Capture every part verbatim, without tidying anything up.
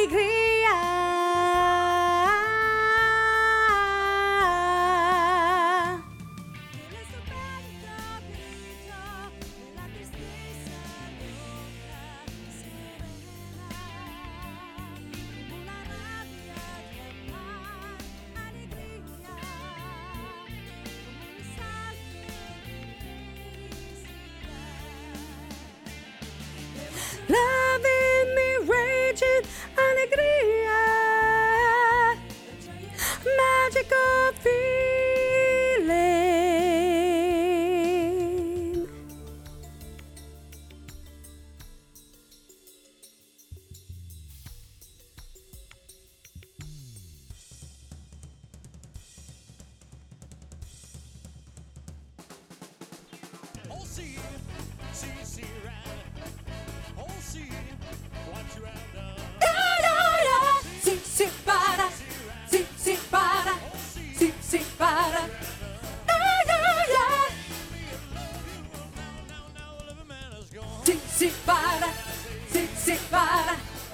Love in me raging, alegría, magical feeling. Oh, see, see, see, right. Oh, see, what you have done. Sí, sí, para, sí, sí, para, sí, sí, para. Ay, ay, ay. Now, now, living man is gone. Sí, sí, para, sí, sí, para.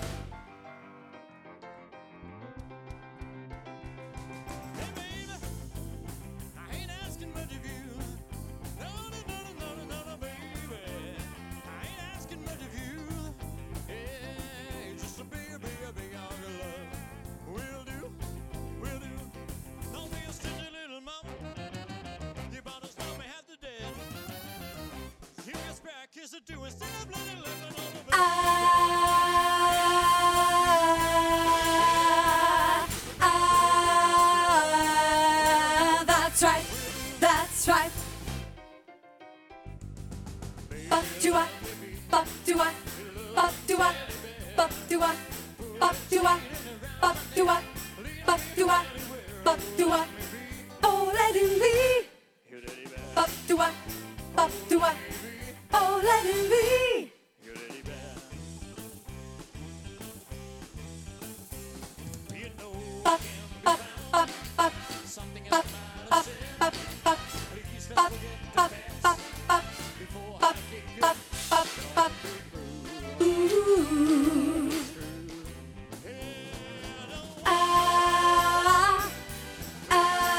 Hey, baby, I ain't asking much of you. No, no, no, no, no, no, no, baby. I ain't asking much of you. Yeah, just a big, big, big hug of love. Will do, will do. Don't be a stingy little mama. You about to stop me half to death. Give me a spare kiss or two instead of bloody living on the bed. Ah, ah, that's right, that's right. But do I, but do I, but do I, but do I, but do I, but do I, but do I, but do I, oh let him be. But do I, but do I, oh let him be. Up, up, up, up, Something up, up, up, up, up, up, up, up, up, up, up, up. Ooh. Ah, ah.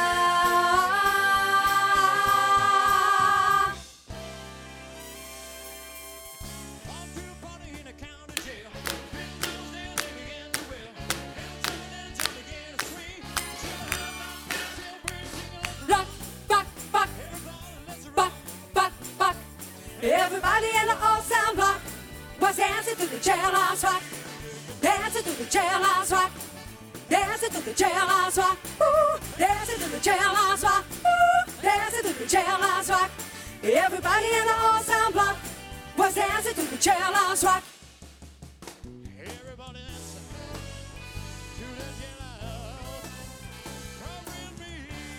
Off to a party in a county jail. Big girls there, they began to wail. Every time and time began to swing. Should have had my tail brain singing like Rock, rock, rock, everybody, let's rock, rock, rock. Everybody in the old sound block was dancing to the jailhouse rock. Dancing to the jailhouse rock. Dancing to the jailhouse rock. Ooh, dancing to the jailhouse rock. Ooh, dancing to the jailhouse rock. Everybody in the old sound block was dancing to the jailhouse rock. everybody dancing to the jailhouse. Come with me,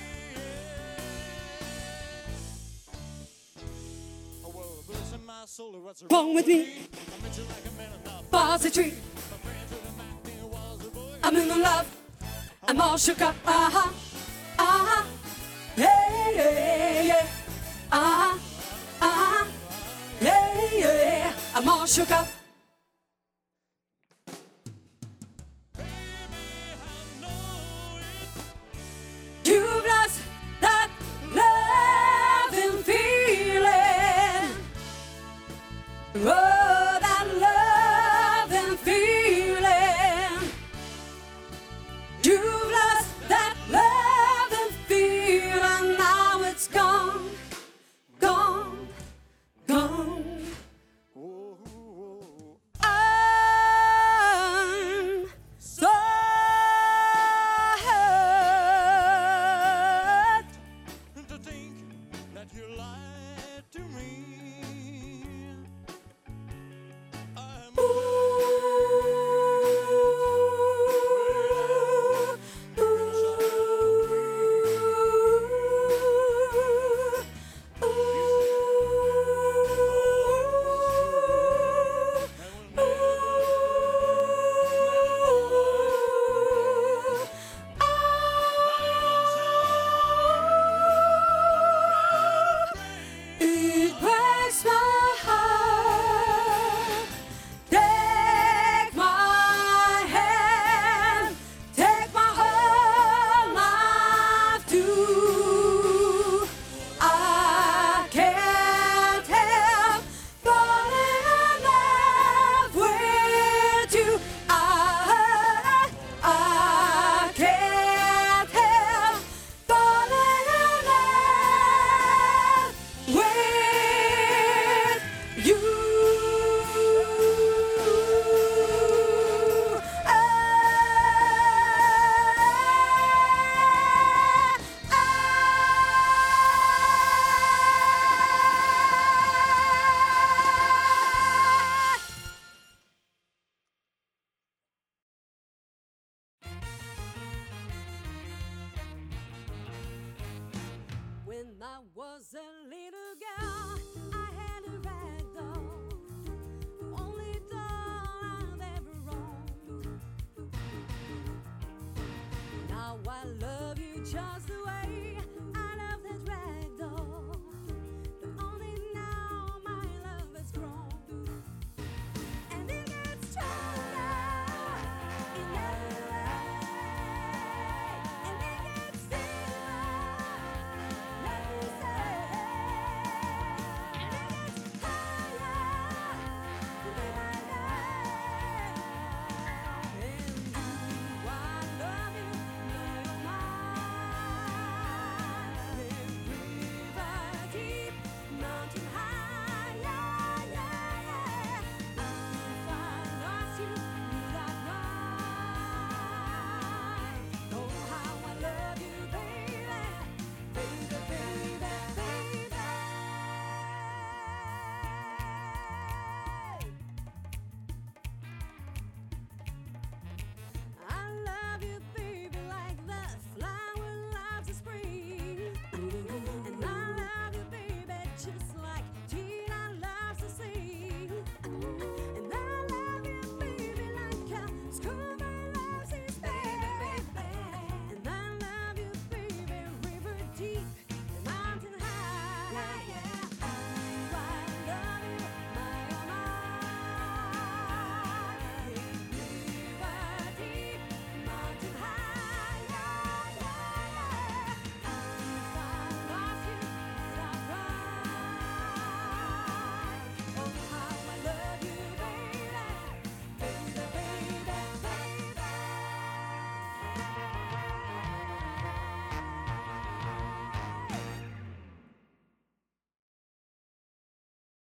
yeah. Oh, well, bless my soul, what's Wrong with me? I met you like a man enough. Bars a tree. My friend to the back there was a boy. I'm in love. I'm all shook up. Uh huh. Uh huh. Yeah, yeah, yeah. Uh huh. Uh huh. Yeah, yeah. I'm all shook up. You've lost that love and feeling. Oh, that love and feeling. You've lost that love and feeling. Now it's gone, gone, gone. Whoa, whoa, Charles the